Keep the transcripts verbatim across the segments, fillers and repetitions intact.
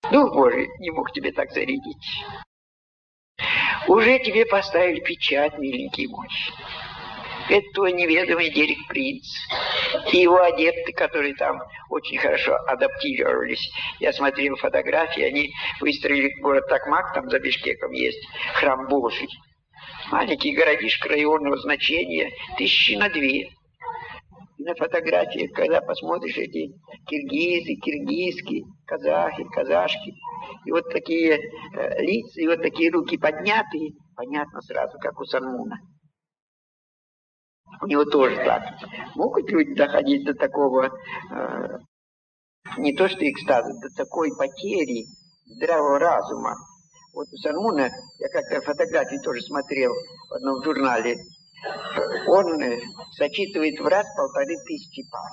Дух Божий не мог тебе так зарядить. Уже тебе поставили печать, миленький мой. Это твой неведомый Дерек Принц. И его адепты, которые там очень хорошо адаптировались. Я смотрел фотографии, они выстроили город Токмак, там за Бишкеком есть храм Божий. Маленький городишко районного значения, тысячи на две. И на фотографиях, когда посмотришь эти киргизы, киргизки, казахи, казашки, и вот такие э, лица, и вот такие руки поднятые, понятно сразу, как у Санмуна. У него тоже так. Могут люди доходить до такого, э, не то что экстаза, до такой потери здравого разума. Вот у Санмуна, я как-то фотографии тоже смотрел в одном журнале, он э, сочитывает в раз полторы тысячи пар.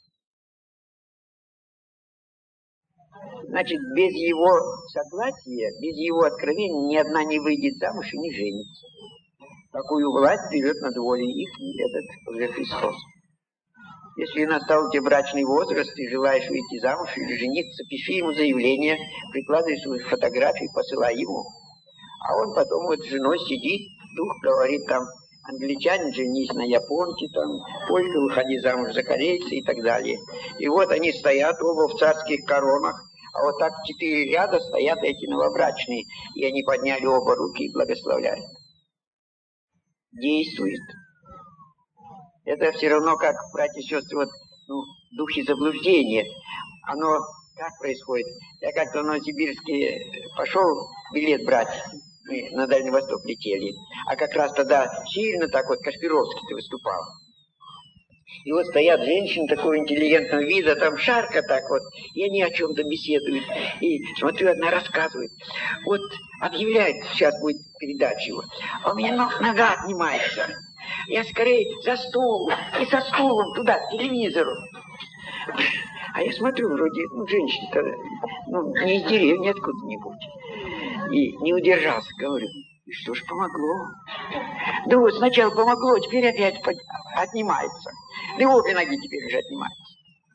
Значит, без его согласия, без его откровения ни одна не выйдет замуж и не женится. Такую власть берет над волей их этот уже Христос. Если настал тебе брачный возраст, и желаешь выйти замуж или жениться, пиши ему заявление, прикладывай свои фотографии, посылай ему. А он потом вот с женой сидит, дух говорит там, англичанин женись на японке, там, полька выходи замуж за корейца и так далее. И вот они стоят оба в царских коронах, а вот так четыре ряда стоят эти новобрачные, и они подняли оба руки и благословляют. Действует. Это все равно, как, братья и сестры, вот, ну, духи заблуждения. Оно как происходит? Я как-то в Новосибирске пошел билет брать, мы на Дальний Восток летели, а как раз тогда сильно так вот Кашпировский-то выступал. И вот стоят женщины такого интеллигентного вида, там шарка так вот, и они о чем-то беседуют. И смотрю, одна рассказывает. Вот объявляет, сейчас будет передача его, а у меня нога отнимается. Я скорее за стул, и со стулом туда, к телевизору. А я смотрю, вроде, ну, женщина-то, ну, не из деревни откуда-нибудь. И не удержался, говорю, и что ж помогло? Да вот сначала помогло, теперь опять отнимается. Да и обе ноги теперь уже отнимаются.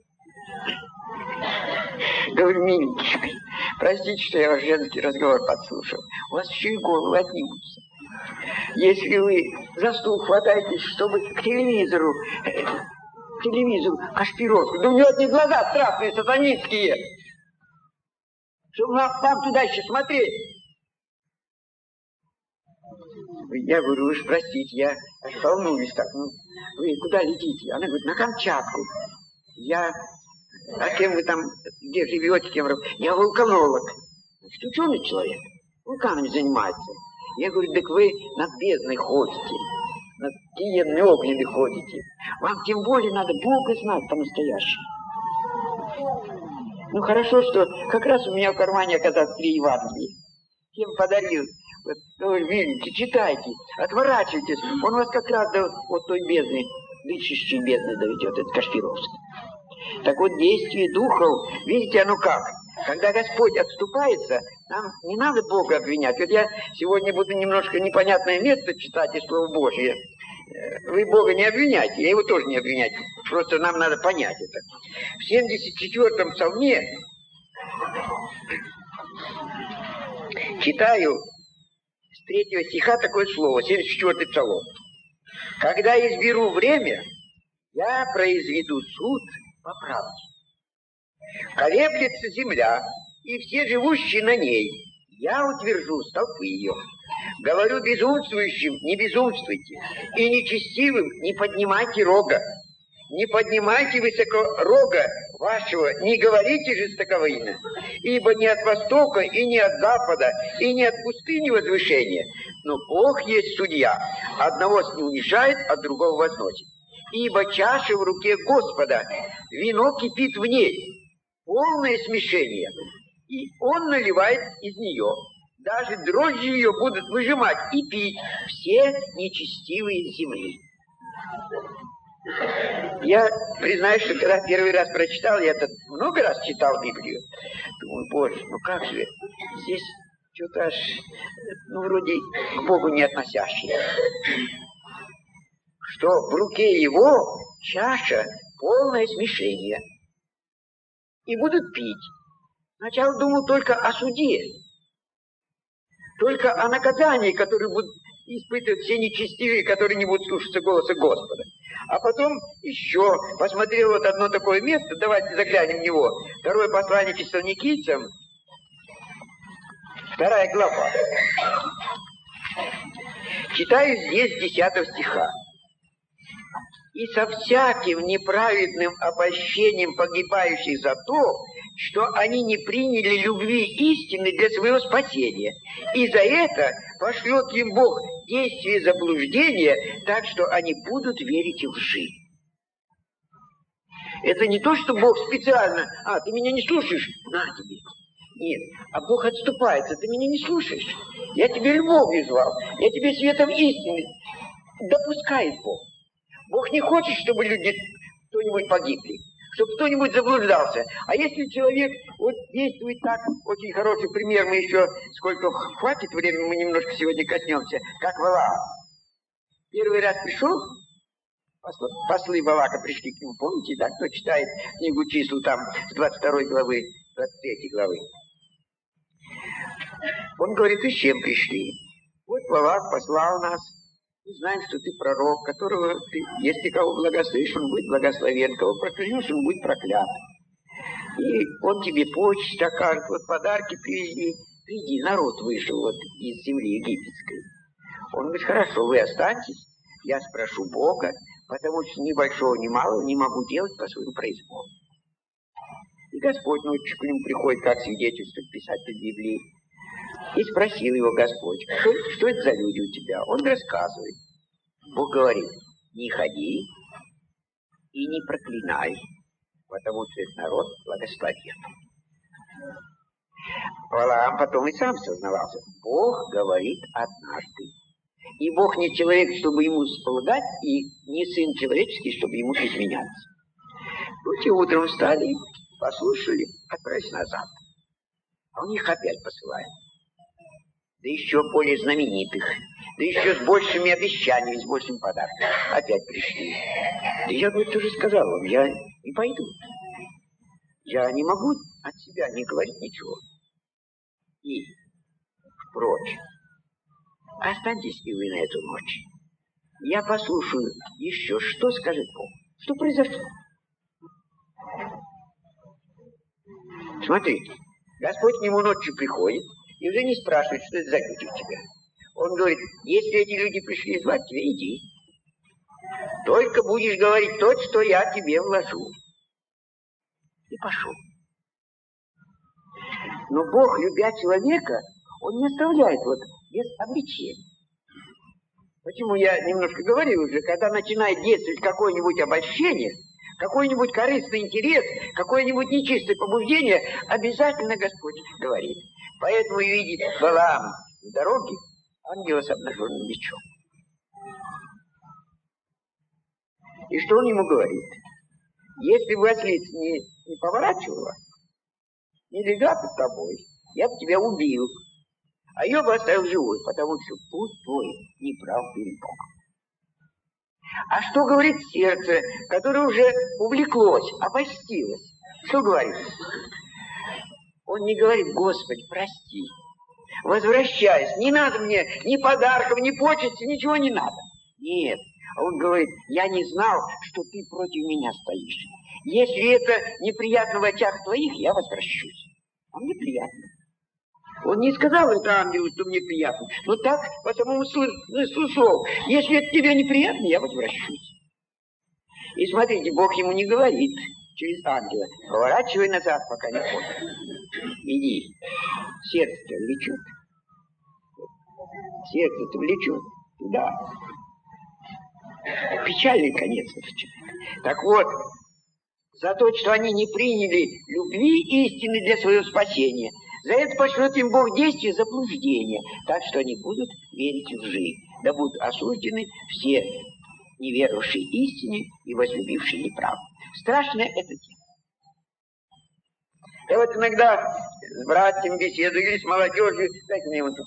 Говорю, миленький, простите, что я ваш женский разговор подслушал. У вас еще и головы отнимутся. Если вы за стул хватаетесь, чтобы к телевизору, к телевизору, Кашпировку, да у него одни глаза страшные, сатанинские, чтобы вам, вам туда еще смотреть. Я говорю, вы же простите, я аж волнуюсь так. Ну, вы куда летите? Она говорит, на Камчатку. Я, а кем вы там, где живете, кем работаете? Я вулканолог. Значит, ученый человек, вулканами занимается. Я говорю, так вы над бездной ходите, над гиенной огненной ходите. Вам тем более надо Бога знать по-настоящему. Ну хорошо, что как раз у меня в кармане оказалось три Евангелия. Кем подарил? Вот, говорю, видите, читайте, отворачивайтесь. Он вас как раз до вот той бездны, дышащей бездны доведет, это Кашпировский. Так вот, действие духов, видите, оно как? Когда Господь отступается, нам не надо Бога обвинять. Вот я сегодня буду немножко непонятное место читать из Слова Божье. Вы Бога не обвиняйте, я его тоже не обвиняйте. Просто нам надо понять это. В семьдесят четвёртом псалме читаю с третьего стиха такое слово, семьдесят четвёртый псалом. Когда изберу время, я произведу суд по правде. Колеблется земля, и все живущие на ней, я утвержу столпы ее. Говорю безумствующим, не безумствуйте, и нечестивым не поднимайте рога. Не поднимайте высоко рога вашего, не говорите жестоковыйно, ибо не от востока, и не от запада, и не от пустыни возвышения, но Бог есть судья, одного не унижает, а другого возносит. Ибо чаша в руке Господа, вино кипит в ней, полное смешение, и Он наливает из нее. Даже дрожжи ее будут выжимать и пить все нечестивые земли. Я признаюсь, что когда первый раз прочитал, я это много раз читал Библию. Думаю, Боже, ну как же, здесь что-то аж, ну вроде к Богу не относящее. Что в руке его чаша полное смешение. И будут пить Сначала думал только о суде, только о наказании, которое будут испытывать все нечестивые, которые не будут слушаться голоса Господа. А потом еще посмотрел вот одно такое место, давайте заглянем в него. Второе послание к Фессалоникийцам, вторая глава. Читаю здесь с десятого стиха. «И со всяким неправедным обольщением погибающих за то, что они не приняли любви истины для своего спасения, и за это пошлет им Бог действие заблуждения, так что они будут верить в лжи». Это не то, что Бог специально, а, ты меня не слушаешь, на тебе. Нет, а Бог отступается, ты меня не слушаешь. Я тебе любовью звал, я тебе светом истины. Допускает Бог. Бог не хочет, чтобы люди, кто-нибудь погибли, чтобы кто-нибудь заблуждался. А если человек вот действует так, очень хороший пример, мы еще, сколько хватит времени, мы немножко сегодня коснемся, как Валаам. Первый раз пришел, послы, послы Валака пришли к нему, помните, да, кто читает книгу чисел там с двадцать второй главы, двадцать третьей главы. Он говорит, и с чем пришли? Вот Валак послал нас. Мы знаем, что ты пророк, которого ты, если кого благословишь, он будет благословен, кого проклянешь, он будет проклят. И он тебе почту окажет, вот подарки привези. Приди, народ вышел вот из земли египетской. Он говорит, хорошо, вы останьтесь, я спрошу Бога, потому что ни большого, ни малого не могу делать по своему произволу. И Господь ночью к нему приходит, как свидетельствует писатель Библии. И спросил его Господь, что, что это за люди у тебя? Он рассказывает. Бог говорит, не ходи и не проклинай, потому что этот народ благословен. Валаам потом и сам сознавался. Бог говорит однажды. И Бог не человек, чтобы ему сполгать, и не сын человеческий, чтобы ему изменяться. Вот и утром встали, послушали, отправились назад. А он их опять посылает. Да еще более знаменитых, да еще с большими обещаниями, с большими подарками. Опять пришли. Да я, говорит, уже сказал вам, я не пойду. Я не могу от себя не говорить ничего. И, впрочем, останьтесь и вы на эту ночь. Я послушаю еще, что скажет Бог. Что произошло? Смотрите, Господь к нему ночью приходит, и уже не спрашивает, что это за люди у тебя. Он говорит, если эти люди пришли звать тебя, иди. Только будешь говорить то, что я тебе вложу. И пошел. Но Бог, любя человека, Он не оставляет вот без обличения. Почему я немножко говорил уже, когда начинает действовать какое-нибудь обольщение, какой-нибудь корыстный интерес, какое-нибудь нечистое побуждение, обязательно Господь говорит. Поэтому видит Валаам в дороге ангела с обнаженным мечом. И что он ему говорит? Если бы ослица не, не поворачивала, не легла под тобой, я бы тебя убил, а ее бы оставил живой, потому что путь твой не прав перед Богом. А что говорит сердце, которое уже увлеклось, обольстилось? Что говорит? Он не говорит, Господи, прости, возвращайся, не надо мне ни подарков, ни почести, ничего не надо. Нет, он говорит, я не знал, что ты против меня стоишь. Если это неприятно в очах твоих, я возвращусь. А мне приятно. Он не сказал это ангелу, что мне приятно, но так, по самому смыслу слов. Если это тебе неприятно, я возвращусь. И смотрите, Бог ему не говорит через ангела, поворачивай назад, пока не поздно. Иди. Сердце-то влечет. Сердце-то влечет. Да. Печальный конец. Так вот, за то, что они не приняли любви истины для своего спасения, за это пошлет им Бог действие заблуждения, так что они будут верить в лжи, да будут осуждены все неверовавшие истине и возлюбившие неправду. Страшная это тема. Я вот иногда с братьями беседую или с молодежью, дайте мне вот эту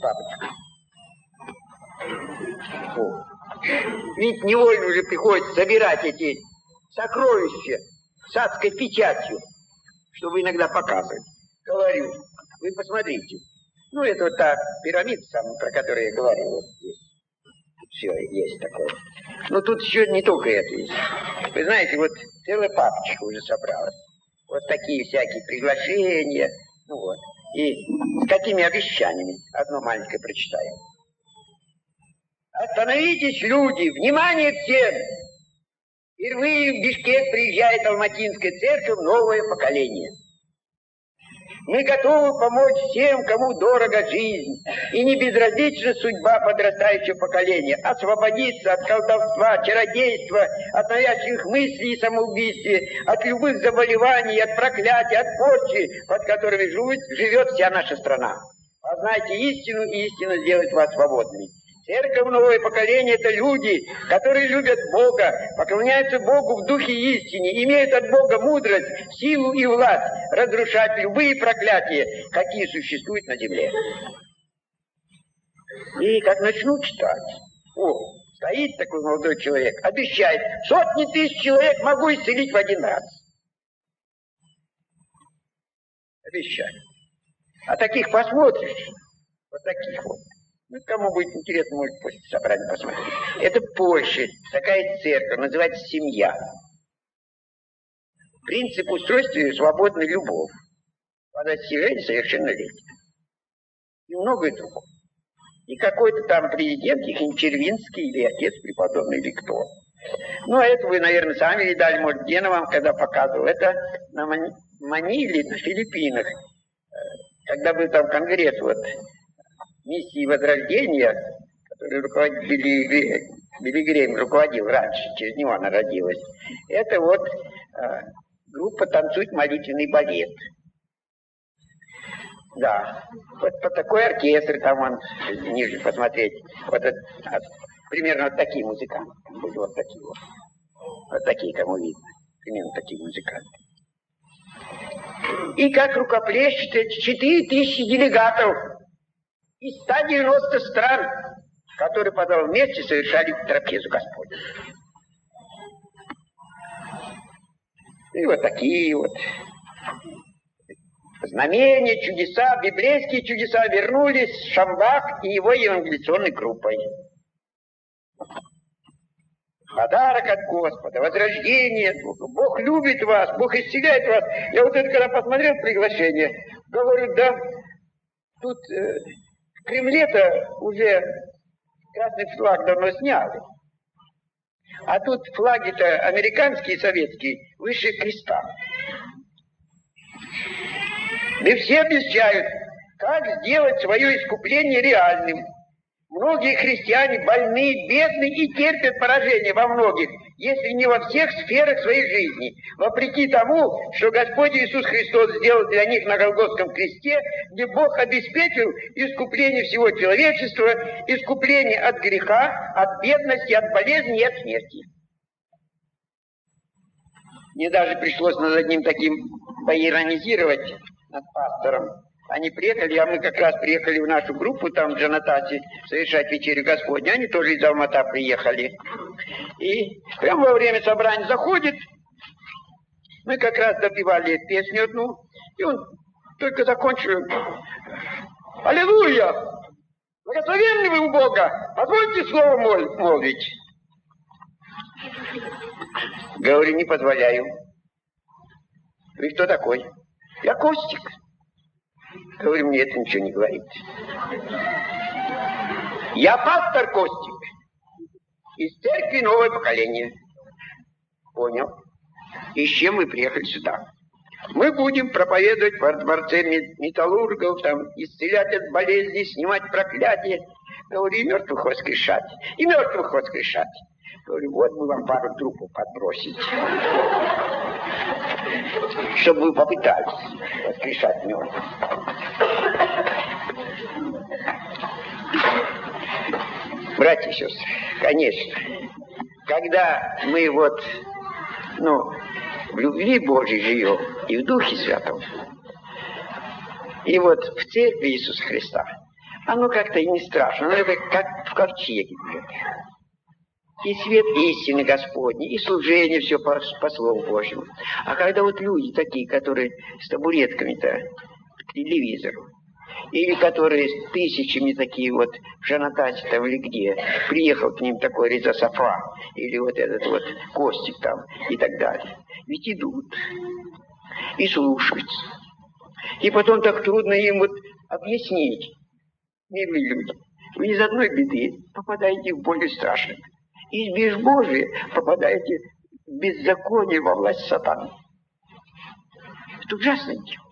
папочку. О. Ведь невольно уже приходится собирать эти сокровища с адской печатью, чтобы иногда показывать. говорю, вы посмотрите. Ну, это вот та пирамида, про которую я говорил. Вот здесь. Все, есть такое. Но тут еще не только это есть. Вы знаете, вот целая папочка уже собралась. Вот такие всякие приглашения. Ну вот. И с какими обещаниями. Одно маленькое прочитаю. Остановитесь, люди! Внимание всем! Впервые в Бишкек приезжает Алматинская церковь «Новое поколение». Мы готовы помочь всем, кому дорога жизнь, и не безразлична судьба подрастающего поколения, освободиться от колдовства, чародейства, от навязчивых мыслей и самоубийстве, от любых заболеваний, от проклятий, от порчи, под которыми живет, живет вся наша страна. Познайте истину, и истина сделает вас свободными. Церковь «Новое поколение» — это люди, которые любят Бога, поклоняются Богу в духе истине, имеют от Бога мудрость, силу и власть разрушать любые проклятия, какие существуют на земле. И как начну читать, о, стоит такой молодой человек, обещает, сотни тысяч человек могу исцелить в один раз. Обещает. А таких посмотришь, вот таких вот. Ну, кому будет интересно, может после собрания посмотреть. Это Польша, такая церковь, называется «Семья». Принцип устройства ее — свободная любовь. По достижению совершеннолетия. И многое другое. И какой-то там президент, их Червинский, или отец преподобный, или кто. Ну, а это вы, наверное, сами видали, может, Гена вам когда показывал. Это на Маниле, на Филиппинах. Когда был там конгресс, вот, миссии Возрождения, который руководил, Билли Грейм руководил раньше, через него она родилась. Это вот э, группа «Танцует молитвенный балет». Да, вот по такой оркестр, там он ниже посмотреть. Вот это, примерно вот такие музыканты. Были вот такие вот. Вот такие, кому видно. Примерно такие музыканты. И как рукоплещет четыре тысячи делегатов из ста девяноста стран, которые потом вместе совершали трапезу Господню. И вот такие вот знамения, чудеса, библейские чудеса вернулись Шамбак и его евангелиционной группой. Подарок от Господа, возрождение, Бог любит вас, Бог исцеляет вас. Я вот это когда посмотрел приглашение, говорю, да, тут... Э, В Кремле-то уже красный флаг давно сняли. А тут флаги-то американские и советские выше креста. Да все обещают, как сделать свое искупление реальным. Многие христиане больны, бедны и терпят поражение во многих, если не во всех сферах своей жизни, вопреки тому, что Господь Иисус Христос сделал для них на Голгофском кресте, где Бог обеспечил искупление всего человечества, искупление от греха, от бедности, от болезни и от смерти. Мне даже пришлось над одним таким поиронизировать, над пастором. Они приехали, а мы как раз приехали в нашу группу, там в Джанатасе, совершать вечерю Господню. Они тоже из Алмата приехали. И прямо во время собрания заходит, мы как раз допевали песню одну, и он только закончил. Аллилуйя! Благословенны вы у Бога! Позвольте слово молвить. Говорю, не позволяю. Вы кто такой? Я Костик. Говорю, мне это ничего не говорит. Я пастор Костик из церкви «Новое поколение». Понял. И с чем вы приехали сюда? Мы будем проповедовать во дворце металлургов, там, исцелять от болезней, снимать проклятие. Говорю, и мертвых воскрешать. И мертвых воскрешать. Говорю, вот мы вам пару трупов подбросить. Чтобы вы попытались воскрешать мертвых. Братья и сестры, конечно, когда мы вот, ну, в любви Божьей живем и в Духе Святом, и вот в церкви Иисуса Христа, оно как-то и не страшно, оно это как в ковчеге живет. И свет истины Господней, и служение все по, по Слову Божьему. А когда вот люди такие, которые с табуретками-то телевизору, или которые с тысячами такие вот в Жанатасе там или где, приехал к ним такой Реза Сафа, или вот этот вот Костик там и так далее. Ведь идут и слушаются. И потом так трудно им вот объяснить, милые люди, вы из одной беды попадаете в более страшную. Из безбожия попадаете в беззаконие, во власть сатаны. Это ужасное дело.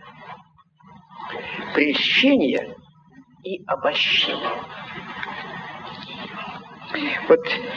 Прельщение и обольщение. Вот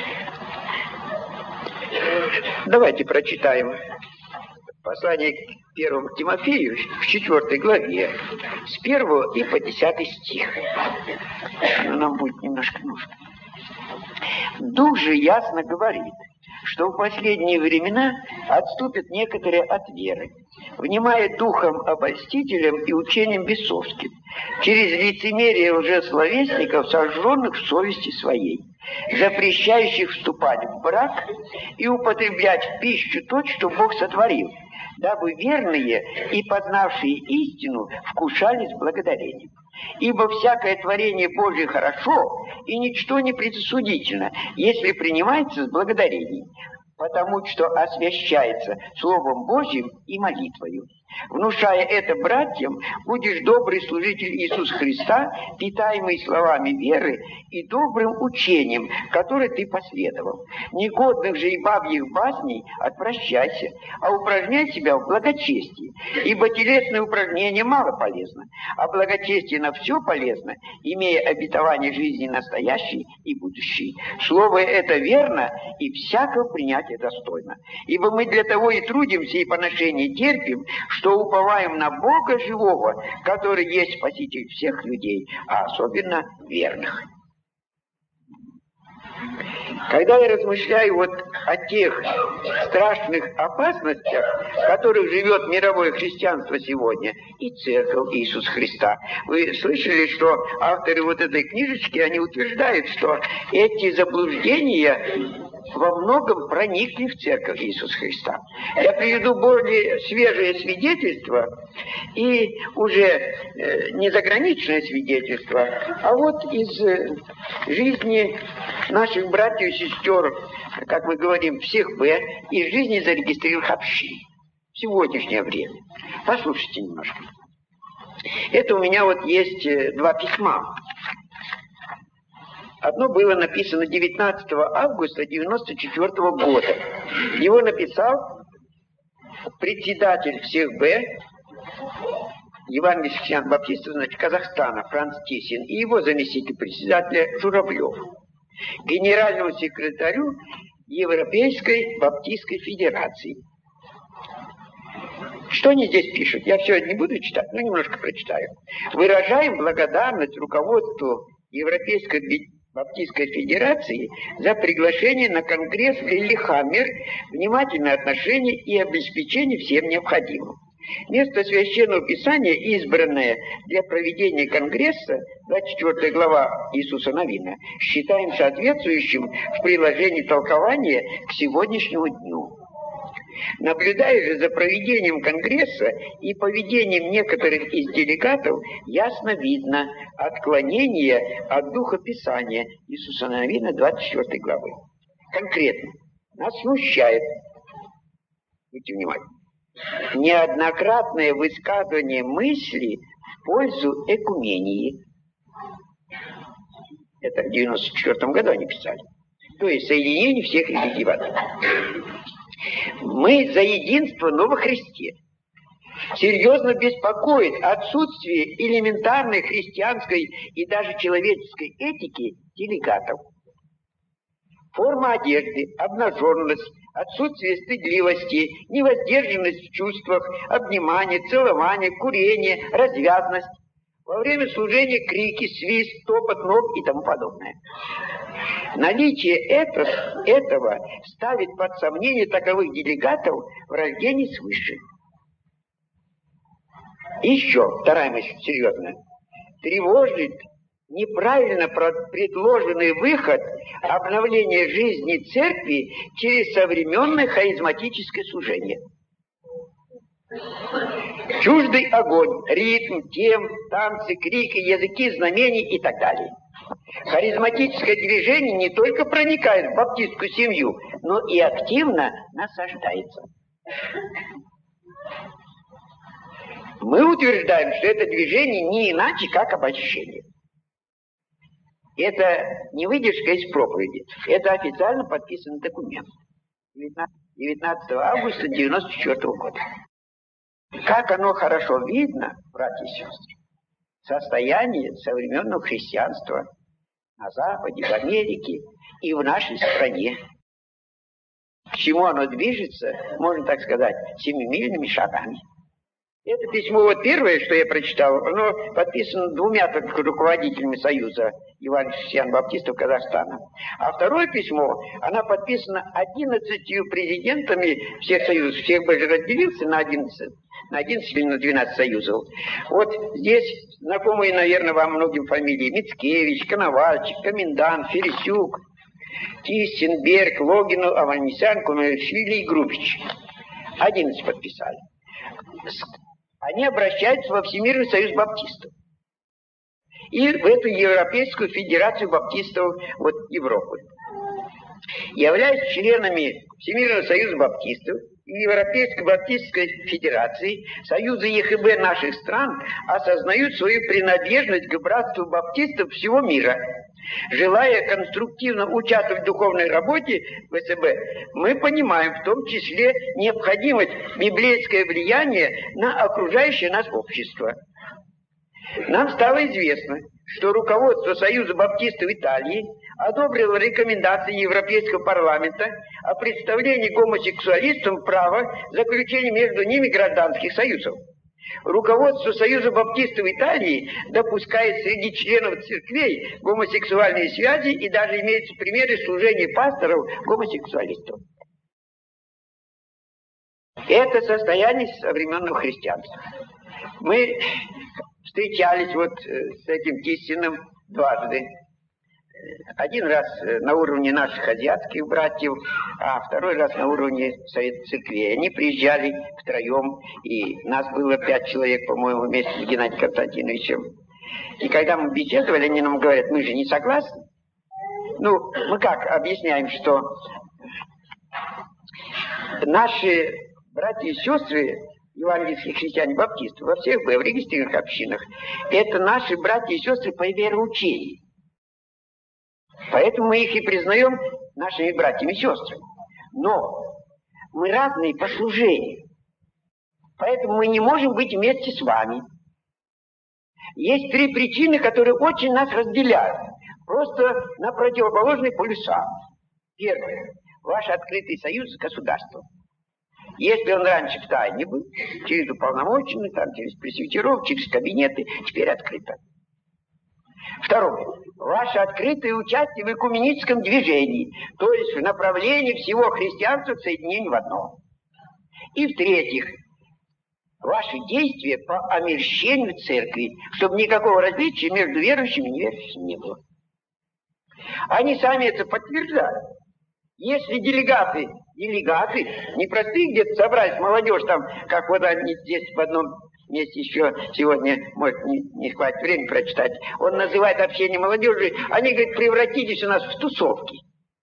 давайте прочитаем послание к первому Тимофею в четвёртой главе, с первого и по десятый стих. Оно нам будет немножко нужно. Дух же ясно говорит, что в последние времена отступят некоторые от веры, внимая духом обольстителям и учением бесовским, через лицемерие лжесловесников, сожженных в совести своей, запрещающих вступать в брак и употреблять в пищу то, что Бог сотворил, дабы верные и познавшие истину вкушали с благодарением. Ибо всякое творение Божие хорошо, и ничто не предосудительно, если принимается с благодарением, потому что освящается Словом Божьим и молитвою. Внушая это братьям, будешь добрый служитель Иисуса Христа, питаемый словами веры и добрым учением, которое ты последовал. Негодных же и бабьих басней отвращайся, а упражняй себя в благочестии, ибо телесное упражнение мало полезно, а благочестие на все полезно, имея обетование жизни настоящей и будущей. Слово это верно и всякого принятия достойно, ибо мы для того и трудимся и поношение терпим, что уповаем на Бога живого, который есть Спаситель всех людей, а особенно верных. Когда я размышляю вот о тех страшных опасностях, в которых живет мировое христианство сегодня, и Церковь Иисуса Христа, вы слышали, что авторы вот этой книжечки, они утверждают, что эти заблуждения во многом проникли в Церковь Иисуса Христа. Я приведу более свежее свидетельство и уже э, не заграничное свидетельство, а вот из э, жизни наших братьев и сестер, как мы говорим, всех Б, из жизни зарегистрированных общин в сегодняшнее время. Послушайте немножко. Это у меня вот есть э, два письма. Одно было написано девятнадцатого августа девяносто четвёртого года. Его написал председатель всех Б, евангельских христиан-баптистов, значит, Казахстана, Франц Тисин, и его заместитель председателя Журавлев, генеральному секретарю Европейской Баптистской Федерации. Что они здесь пишут? Я все не буду читать, но немножко прочитаю. Выражаем благодарность руководству Европейской Баптистской Федерации за приглашение на конгресс в Лиллехаммер, внимательное отношение и обеспечение всем необходимым. Место Священного Писания, избранное для проведения конгресса, двадцать четвёртая глава Иисуса Новина, считаем соответствующим в приложении толкования к сегодняшнему дню. Наблюдая же за проведением конгресса и поведением некоторых из делегатов, ясно видно отклонение от духа Писания Иисуса Новина двадцать четвёртой главы. Конкретно, нас смущает, будьте внимательны, неоднократное высказывание мысли в пользу экумении. Это в девяносто четвёртом году они писали. То есть соединение всех религий в одном. Мы за единство, но во Христе. Серьезно беспокоит отсутствие элементарной христианской и даже человеческой этики делегатов. Форма одежды, обнаженность, отсутствие стыдливости, невоздержанность в чувствах, обнимание, целование, курение, развязность. Во время служения крики, свист, топот ног и тому подобное. Наличие это, этого ставит под сомнение таковых делегатов в рождении свыше. Еще вторая мысль серьезная. Тревожит неправильно предложенный выход обновления жизни церкви через современное харизматическое служение. Чуждый огонь, ритм, тем, танцы, крики, языки, знамения и так далее. Харизматическое движение не только проникает в баптистскую семью, но и активно насаждается. Мы утверждаем, что это движение не иначе, как обольщение. Это не выдержка из проповеди, это официально подписанный документ девятнадцатого августа девяносто четвёртого года. Как оно хорошо видно, братья и сестры, состояние современного христианства на Западе, в Америке и в нашей стране. К чему оно движется, можно так сказать, семимильными шагами. Это письмо, вот первое, что я прочитал, оно подписано двумя только руководителями Союза евангельских христиан-баптистов Казахстана. А второе письмо, оно подписано одиннадцатью президентами всех союзов. Всех бы же разделился на одиннадцать, на одиннадцать или на двенадцать союзов. Вот здесь знакомые, наверное, вам многим фамилии: Мицкевич, Коновальчик, Комендант, Фересюк, Тистенберг, Логинов, Аванесян, Кунашвили и Грубич. одиннадцать подписали. Они обращаются во Всемирный союз баптистов и в эту Европейскую федерацию баптистов вот, Европы. Являясь членами Всемирного союза баптистов и Европейской баптистской федерации, союзы ЕХБ наших стран осознают свою принадлежность к братству баптистов всего мира. Желая конструктивно участвовать в духовной работе в СБ, мы понимаем в том числе необходимость библейское влияние на окружающее нас общество. Нам стало известно, что руководство Союза баптистов Италии одобрило рекомендации Европейского парламента о представлении гомосексуалистам права заключения между ними гражданских союзов. Руководство Союза баптистов Италии допускает среди членов церквей гомосексуальные связи и даже имеются примеры служения пасторов гомосексуалистов. Это состояние современного христианства. Мы встречались вот с этим Тистиным дважды. Один раз на уровне наших азиатских братьев, а второй раз на уровне Совета Церквей. Они приезжали втроем, и нас было пять человек, по-моему, вместе с Геннадием Константиновичем. И когда мы беседовали, они нам говорят: мы же не согласны. Ну, мы как объясняем, что наши братья и сестры, евангельские христиане-баптисты, во всех в регистрированных общинах, это наши братья и сестры по вероучению. Поэтому мы их и признаем нашими братьями и сестрами. Но мы разные по служению. Поэтому мы не можем быть вместе с вами. Есть три причины, которые очень нас разделяют. Просто на противоположные полюса. Первое. Ваш открытый союз с государством. Если он раньше в тайне был, через уполномоченных, там, через пресвитеров, через кабинеты, теперь открыто. Второе. Ваше открытое участие в экуменическом движении, то есть в направлении всего христианства к соединению в одно. И в-третьих, ваши действия по омерщению церкви, чтобы никакого различия между верующими и неверующими не было. Они сами это подтверждают. Если делегаты, делегаты, не простые где-то собрались, молодежь там, как вот они здесь в одном месте еще сегодня, может, не, не хватит времени прочитать, он называет общение молодежи, они, говорят, превратились у нас в тусовки.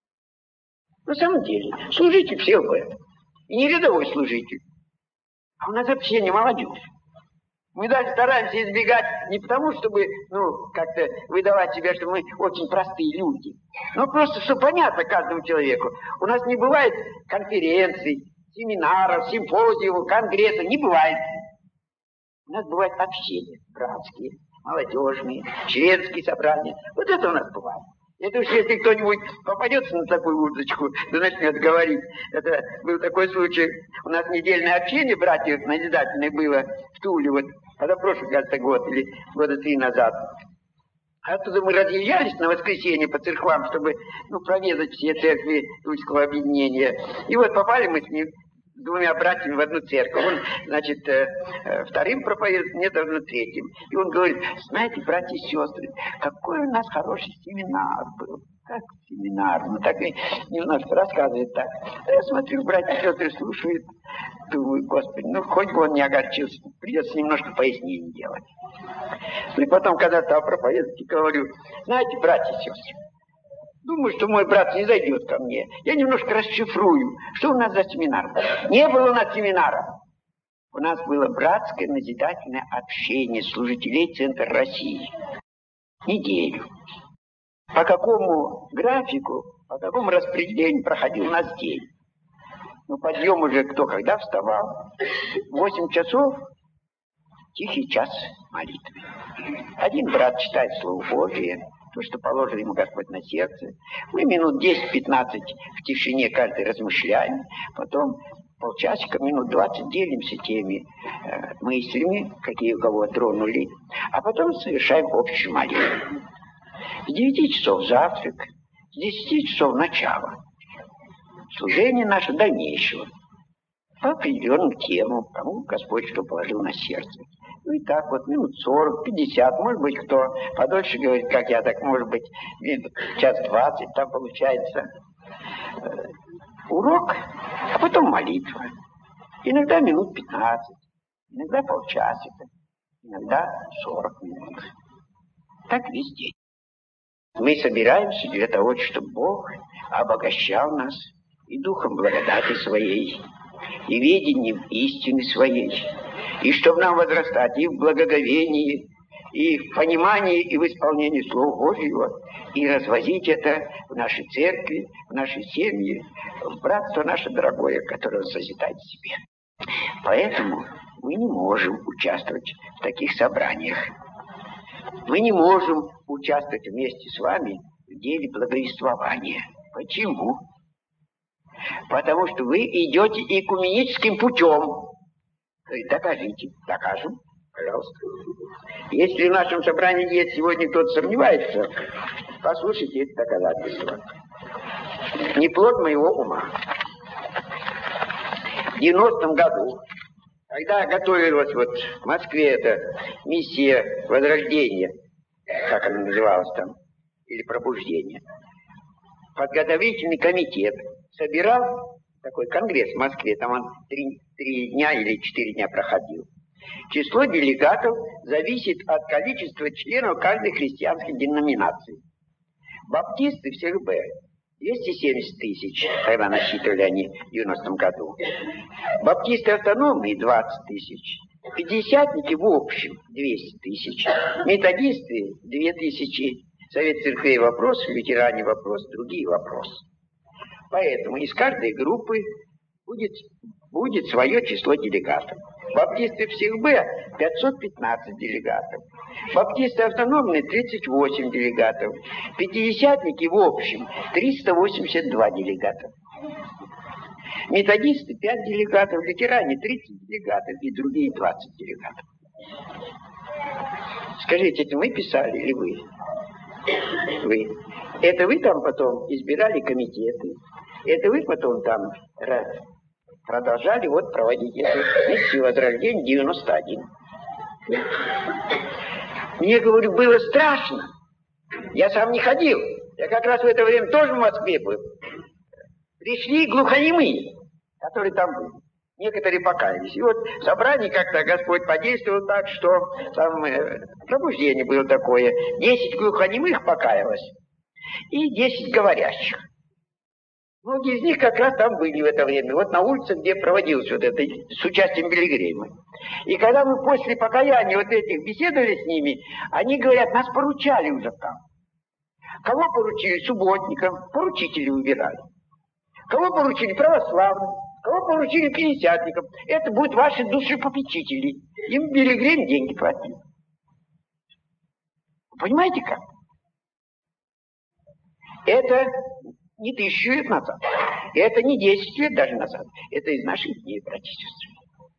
На самом деле, служитель все в этом. И не рядовой служитель. А у нас общение молодежи. Мы даже стараемся избегать не потому, чтобы, ну, как-то выдавать себя, что мы очень простые люди. Но просто, чтобы понятно каждому человеку. У нас не бывает конференций, семинаров, симпозиумов, конгрессов. Не бывает. У нас бывают общения братские, молодежные, членские собрания. Вот это у нас бывает. Это уж если кто-нибудь попадется на такую удочку, то начнет говорить. Это был такой случай. У нас недельное общение братьев назидательное было в Туле, вот, это прошлый, кажется, год или года три назад. Оттуда мы разъезжались на воскресенье по церквам, чтобы, ну, проведать все церкви Тульского объединения. И вот попали мы с ним с двумя братьями в одну церковь. Он, значит, э, э, вторым проповедует, мне должно третьим. И он говорит: знаете, братья и сестры, какой у нас хороший семинар был. Как семинар. Ну, так и немножко рассказывает так. А я смотрю, братья и сестры слушают. Думаю, Господи, ну хоть бы он не огорчился. Придется немножко пояснений делать. Ну и потом, когда стал проповедовать, говорю: знаете, братья и сестры, думаю, что мой брат не зайдет ко мне. Я немножко расшифрую, что у нас за семинар. Не было у нас семинара. У нас было братское назидательное общение служителей Центра России. Неделю. По какому графику, по какому распределению проходил у нас день. Ну, подъем уже кто когда вставал. Восемь часов, тихий час молитвы. Один брат читает Слово Божие, то, что положил ему Господь на сердце. Мы минут десять-пятнадцать в тишине каждый размышляем. Потом полчасика, минут двадцать делимся теми э, мыслями, какие у кого тронули. А потом совершаем общую молитву. С девяти часов завтрак, с десяти часов начало. Служение наше дальнейшего. По определенным темам, кому Господь что положил на сердце. Ну и так вот, минут сорок, пятьдесят, может быть, кто подольше говорит, как я, так может быть, час двадцать, там получается э, урок, а потом молитва. Иногда минут пятнадцать, иногда полчасика, иногда сорок минут. Так весь день. Мы собираемся для того, чтобы Бог обогащал нас и духом благодати своей, и ведением истины своей, и чтобы нам возрастать и в благоговении, и в понимании, и в исполнении Слова Божьего, и развозить это в нашей церкви, в нашей семье, в братство наше дорогое, которое Он созидает в себе. Поэтому мы не можем участвовать в таких собраниях. Мы не можем участвовать вместе с вами в деле благовествования. Почему? Потому что вы идете экуменическим путем. Докажите. Докажем. Пожалуйста. Если в нашем собрании есть сегодня кто-то сомневается, послушайте это доказательство. Не плод моего ума. В девяностом году, когда готовилась вот в Москве эта миссия Возрождения, как она называлась там, или Пробуждение, подготовительный комитет собирал такой конгресс в Москве, там он три, три дня или четыре дня проходил. Число делегатов зависит от количества членов каждой христианской деноминации. Баптисты всех Б двести семьдесят тысяч, когда насчитывали они в девяностом году. Баптисты автономные двадцать тысяч. Пятидесятники в общем двести тысяч. Методисты две тысячи. Совет церквей вопрос, лютеране вопрос, другие вопросы. Поэтому из каждой группы будет, будет свое число делегатов. Баптисты всех Б пятьсот пятнадцать делегатов. Баптисты автономные тридцать восемь делегатов. Пятидесятники в общем триста восемьдесят два делегата. Методисты пять делегатов, лютеране тридцать делегатов и другие двадцать делегатов. Скажите, это мы писали или вы? Вы. Это вы там потом избирали комитеты. Это вы потом там продолжали вот проводить эту миссию Возрождения девяносто один. Мне, говорю, было страшно. Я сам не ходил. Я как раз в это время тоже в Москве был. Пришли глухонемые, которые там были. Некоторые покаялись. И вот в собрании как-то Господь подействовал так, что там э, пробуждение было такое. Десять глухонемых покаялось и десять говорящих. Многие из них как раз там были в это время. Вот на улице, где проводилось вот это с участием пилигрима. И когда мы после покаяния вот этих беседовали с ними, они говорят, нас поручали уже там. Кого поручили? Субботникам. Поручители выбирали. Кого поручили? Православным. Кого поручили? Пятидесятникам. Это будут ваши душепопечители. Им пилигрим деньги платил. Понимаете как? Это не тысячу лет назад. Это не десять лет даже назад. Это из наших дней, братья и сестры.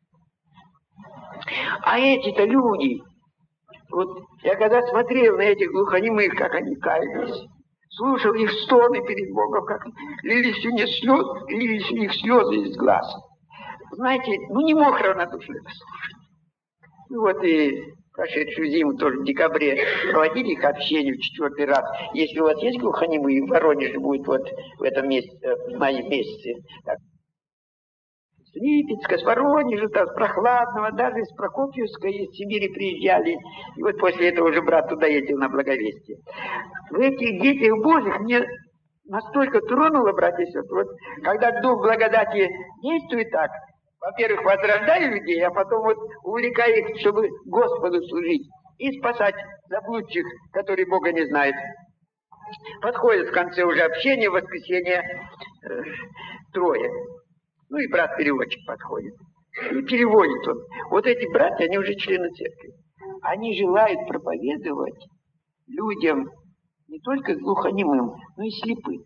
А эти-то люди, вот я когда смотрел на этих глухонемых, как они каялись, слушал их стоны перед Богом, как лились у них слезы, лились у них слезы из глаз. знаете, ну не мог равнодушно это слушать. Ну вот и прошедшую зиму тоже в декабре проводили их общение в четвертый раз. Если у вас есть глухонемые, в Воронеже будет вот в этом месяце, в мае месяце. Так. С Липецка, с Воронежа, там, с Прохладного, даже из Прокопьевска, из Сибири приезжали. И вот после этого уже брат туда ездил на Благовестие. В этих детях Божьих мне настолько тронуло, братья и сестры, вот когда Дух благодати действует так, во-первых, возрождая людей, а потом вот увлекая их, чтобы Господу служить и спасать заблудших, которые Бога не знают. Подходит в конце уже общения, в воскресенье э, трое. Ну и брат-переводчик подходит. И переводит он. Вот эти братья, они уже члены церкви. Они желают проповедовать людям не только глухонемым, но и слепым.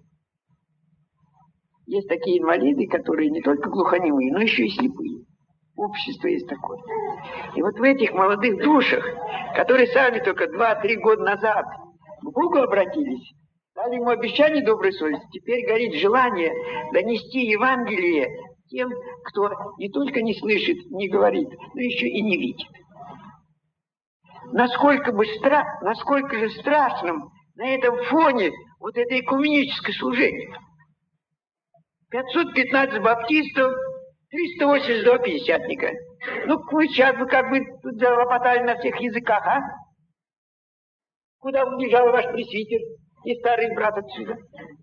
Есть такие инвалиды, которые не только глухонемые, но еще и слепые. Общество есть такое. И вот в этих молодых душах, которые сами только два-три года назад к Богу обратились, дали ему обещание доброй совести, теперь горит желание донести Евангелие тем, кто не только не слышит, не говорит, но еще и не видит. Насколько бы стра... насколько же страшным на этом фоне вот это экуменическое служение. пятьсот пятнадцать баптистов, триста восемьдесят два пятидесятника. Ну, вы сейчас бы как бы тут залопотали на всех языках, а? Куда убежал ваш пресвитер и старый брат отсюда?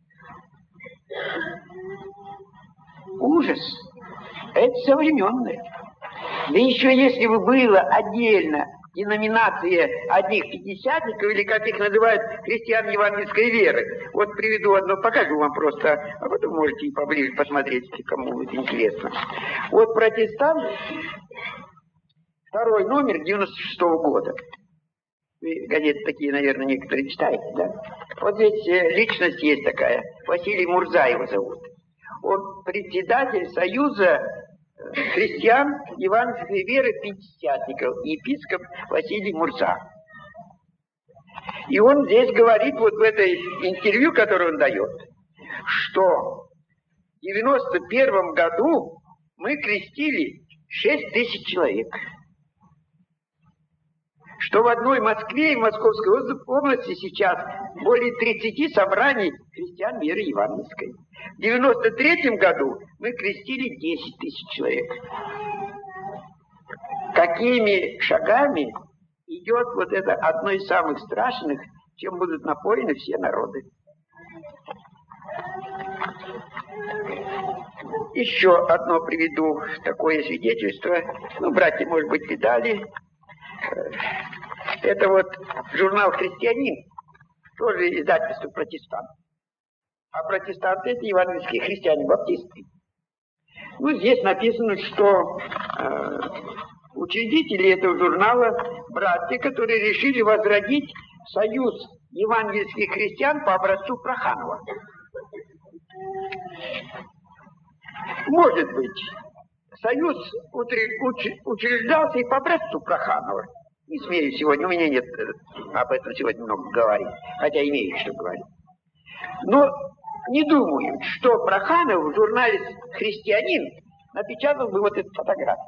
Ужас. Это современное. Да еще если бы было отдельно деноминация одних пятидесятников, или как их называют, христиан евангельской веры. Вот приведу одно, покажу вам просто, а потом можете и поближе посмотреть, если кому будет интересно. Вот протестант, второй номер девяносто шестого года. Вы газеты такие, наверное, некоторые читаете, да? Вот здесь личность есть такая, Василий Мурза его зовут. Он председатель Союза христиан евангельской веры пятидесятников, епископ Василий Мурза. И он здесь говорит, вот в этой интервью, которое он дает, что в девяносто первом году мы крестили шесть тысяч человек. Что в одной Москве и Московской области сейчас более тридцати собраний христиан веры евангельской. В девяносто третьем году мы крестили десять тысяч человек. Какими шагами идет вот это одно из самых страшных, чем будут напоены все народы. Еще одно приведу такое свидетельство. Ну, братья, может быть, видали. Это вот журнал «Христианин», тоже издательство «Протестант». А протестанты — это евангельские христиане-баптисты. Ну, здесь написано, что э, учредители этого журнала — братья, которые решили возродить союз евангельских христиан по образцу Проханова. Может быть, союз учреждался и по образцу Проханова. Не смею сегодня, у меня нет об этом сегодня много говорить, хотя имею что говорить. Но не думаю, что Проханов в журнале «Христианин» напечатал бы вот эту фотографию.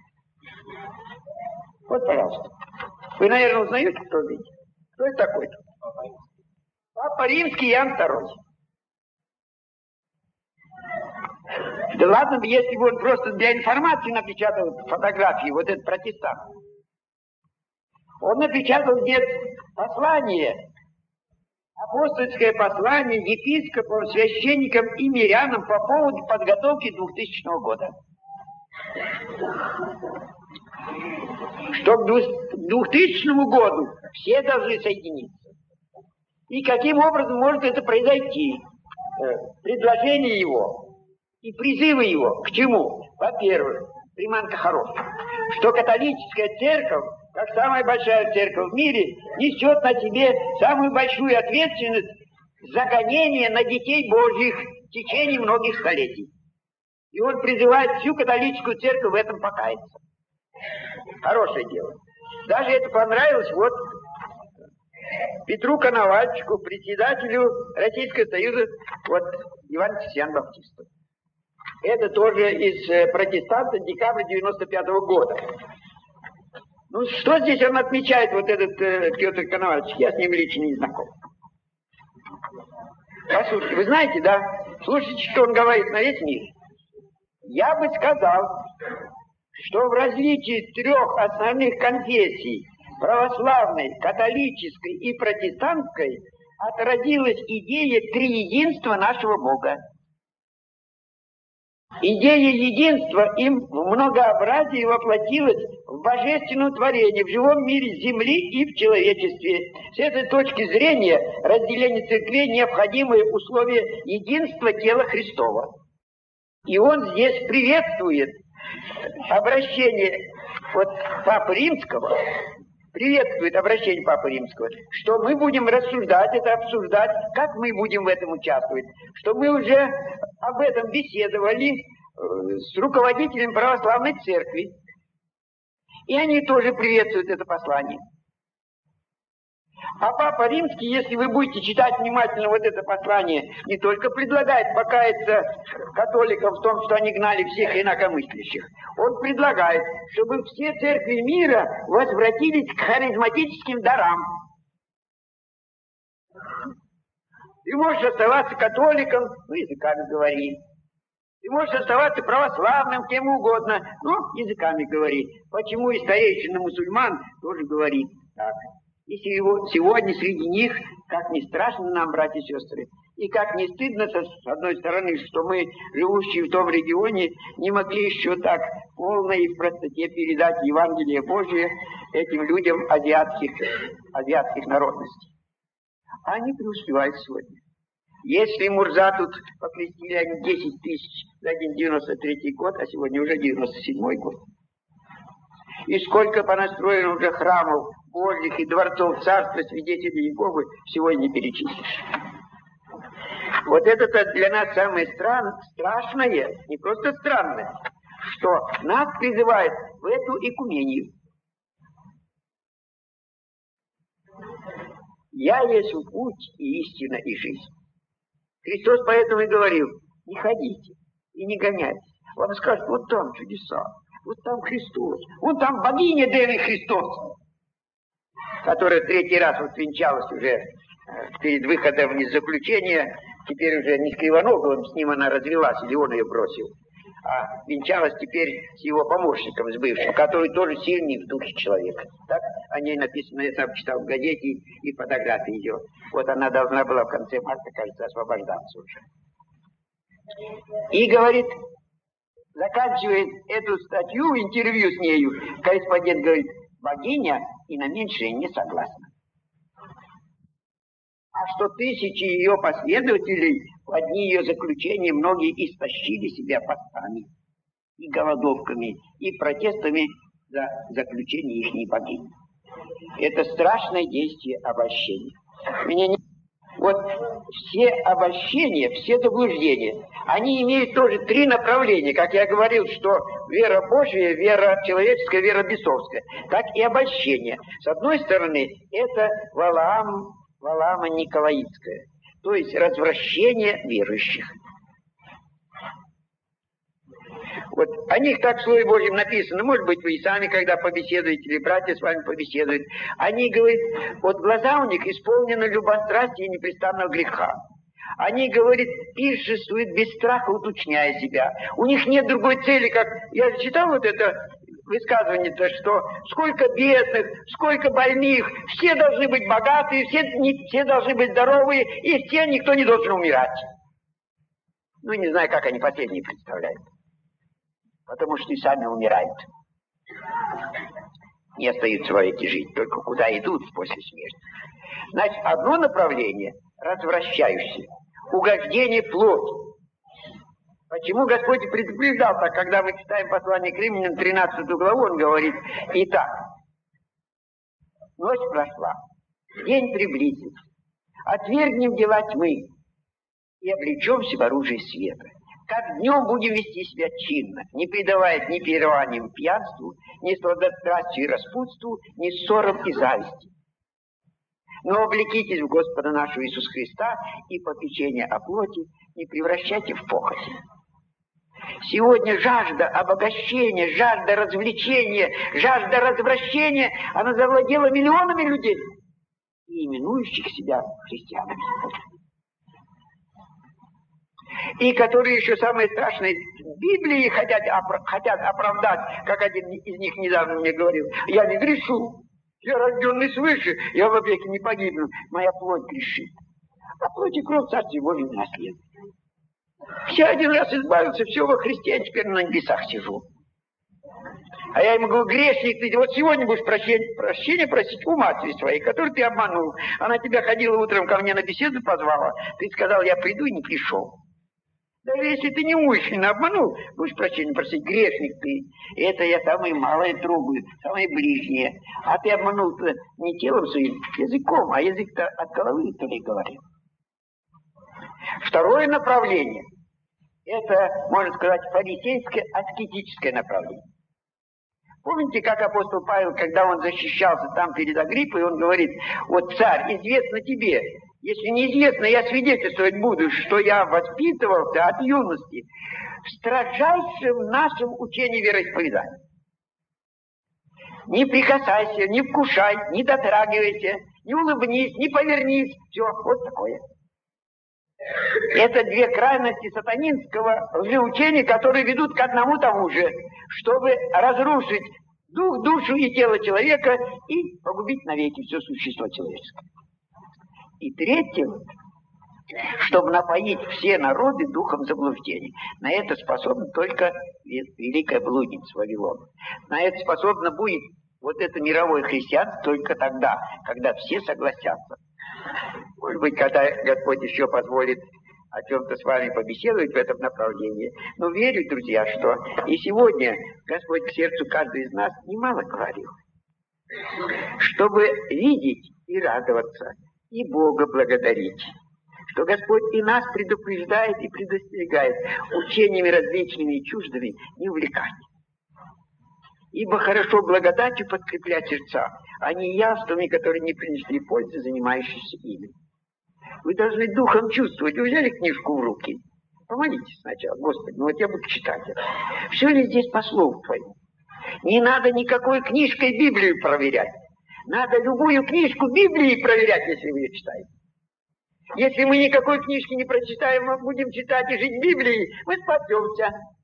Вот, пожалуйста. Вы, наверное, узнаете, кто видит? Кто это такой? Папа Римский Иоанн второй. Да ладно бы, если бы он просто для информации напечатал фотографии, вот этот протестант. Он напечатал здесь послание, апостольское послание епископам, священникам и мирянам по поводу подготовки двухтысячного года. Что к двухтысячному году все должны соединиться. И каким образом может это произойти? Предложение его и призывы его к чему? Во-первых, приманка хорошая, что католическая церковь, как самая большая церковь в мире, несет на себе самую большую ответственность за гонение на детей Божьих в течение многих столетий. И он призывает всю католическую церковь в этом покаяться. Хорошее дело. Даже это понравилось вот Петру Коновальчику, председателю Российского союза вот, евангельских христиан-баптистов. Это тоже из протестанта декабря девяносто пятого года. Ну, что здесь он отмечает, вот этот э, Петр Коновалевич? Я с ним лично не знаком. Послушайте, вы знаете, да? Слушайте, что он говорит на весь мир. Я бы сказал, что в развитии трех основных конфессий, православной, католической и протестантской, отразилась идея триединства нашего Бога. Идея единства им в многообразии воплотилась в божественном творении, в живом мире Земли и в человечестве. С этой точки зрения разделение церквей – необходимое условие единства тела Христова. И он здесь приветствует обращение вот Папы Римского, приветствует обращение Папы Римского, что мы будем рассуждать, это обсуждать, как мы будем в этом участвовать, что мы уже об этом беседовали э, с руководителем православной церкви, и они тоже приветствуют это послание. А Папа Римский, если вы будете читать внимательно вот это послание, не только предлагает покаяться католикам в том, что они гнали всех инакомыслящих, он предлагает, чтобы все церкви мира возвратились к харизматическим дарам. Ты можешь оставаться католиком, ну, языками говори. Ты можешь оставаться православным, кем угодно, ну, языками говори. Почему и старейшина мусульман тоже говорит так. И сегодня среди них, как не страшно нам, братья и сестры, и как не стыдно, с одной стороны, что мы, живущие в том регионе, не могли еще так полно и в простоте передать Евангелие Божие этим людям азиатских, азиатских народностей. Они преуспевают сегодня. Если Мурза тут покрестили они десять тысяч за один девяносто третий год, а сегодня уже девяносто седьмой год. И сколько понастроено уже храмов Божьих и дворцов царства свидетелей Иеговы, сегодня не перечислишь. Вот это для нас самое стран, страшное, не просто странное, что нас призывает в эту экумению. Я есть путь и истина и жизнь. Христос поэтому и говорил, не ходите и не гоняйте. Вам скажут, вот там чудеса, вот там Христос, вон там богиня Девы Христос, которая третий раз вот венчалась уже перед выходом из заключения, теперь уже не с Кривоноговым, с ним она развелась, или он ее бросил, а венчалась теперь с его помощником, с бывшим, который тоже сильный в духе человека. Так о ней написано, я сам читал в газете и фотографии ее. Вот она должна была в конце марта, кажется, освобождаться уже. И говорит, заканчивает эту статью, интервью с нею, корреспондент говорит, богиня и на меньшее не согласна. А что тысячи ее последователей в одни ее заключения многие истощили себя постами и голодовками, и протестами за заключение их богини. Это страшное действие обольщения. Меня не... Вот все обольщения, все заблуждения, они имеют тоже три направления. Как я говорил, что вера Божия, вера человеческая, вера бесовская. Так и обольщение. С одной стороны, это Валаам, Валаама Николаитская, то есть развращение верующих. Вот о них так в Слове Божьем написано. Может быть, вы и сами, когда побеседуете, или братья с вами побеседуют. Они говорят, вот глаза у них исполнены любострастия и непрестанного греха. Они, говорит, пиршествуют без страха, уточняя себя. У них нет другой цели, как... Я читал вот это высказывание-то, что сколько бедных, сколько больных, все должны быть богатые, все, не, все должны быть здоровые, и все, никто не должен умирать. Ну, не знаю, как они последние представляют. Потому что и сами умирают. Не остаются вовеки жить, только куда идут после смерти. Значит, одно направление развращающее, угождение плоти. Почему Господь предупреждал так, когда мы читаем послание к Римлянам, тринадцатую главу, он говорит, итак, ночь прошла, день приблизился, отвергнем дела тьмы и облечемся в оружие света. Как днем будем вести себя чинно, не предавая ни пированиям, пьянству, ни сладострастию и распутству, ни ссорам и зависти. Но облекитесь в Господа нашего Иисуса Христа и попечение о плоти не превращайте в похоть. Сегодня жажда обогащения, жажда развлечения, жажда развращения, она завладела миллионами людей, и именующих себя христианами. И которые еще самое страшное, в Библии хотят, опра- хотят оправдать, как один из них недавно мне говорил: я не грешу, я рожденный свыше, я во веки не погибну, моя плоть грешит. А плоть и кровь Царствия Божьего не наследует. Я один раз избавился, все во Христе, я теперь на небесах сижу. А я ему говорю: грешник, ты вот сегодня будешь прощения, прощения просить у матери своей, которую ты обманул. Она тебя ходила утром ко мне на беседу, позвала, ты сказал: я приду, и не пришел. Даже если ты не умышленно обманул, будешь прощения просить, грешник ты. Это я самое малое трогаю, самое ближнее. А ты обманул не телом своим, языком, а язык-то от головы то ли говорил. Второе направление – это, можно сказать, фарисейское аскетическое направление. Помните, как апостол Павел, когда он защищался там перед Агриппой, он говорит: вот, царь, известно тебе, если неизвестно, я свидетельствовать буду, что я воспитывался от юности в строжайшем нашем учении вероисповедания. Не прикасайся, не вкушай, не дотрагивайся, не улыбнись, не повернись. Все, вот такое. Это две крайности сатанинского лжеучения, которые ведут к одному тому же, чтобы разрушить дух, душу и тело человека и погубить навеки все существо человеческое. И третье, чтобы напоить все народы духом заблуждения. На это способна только великая блудница Вавилона. На это способна будет вот это мировое христианство только тогда, когда все согласятся. Может быть, когда Господь еще позволит о чем-то с вами побеседовать в этом направлении. Но верю, друзья, что и сегодня Господь к сердцу каждого из нас немало говорил. Чтобы видеть и радоваться, и Бога благодарить. Что Господь и нас предупреждает и предостерегает учениями различными и чуждыми не увлекать. Ибо хорошо благодатью подкреплять сердца, а не явствами, которые не принесли пользы, занимающиеся ими. Вы должны духом чувствовать. Вы взяли книжку в руки. Помолитесь сначала: Господи, ну вот я буду читать это. Все ли здесь по слову Твоему? Не надо никакой книжкой Библию проверять. Надо любую книжку Библии проверять, если вы ее читаете. Если мы никакой книжки не прочитаем, мы будем читать и жить Библией, мы спасемся.